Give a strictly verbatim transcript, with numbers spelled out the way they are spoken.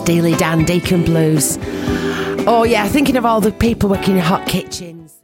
Steely Dan, Deacon Blues. Oh yeah, thinking of all the people working in hot kitchens.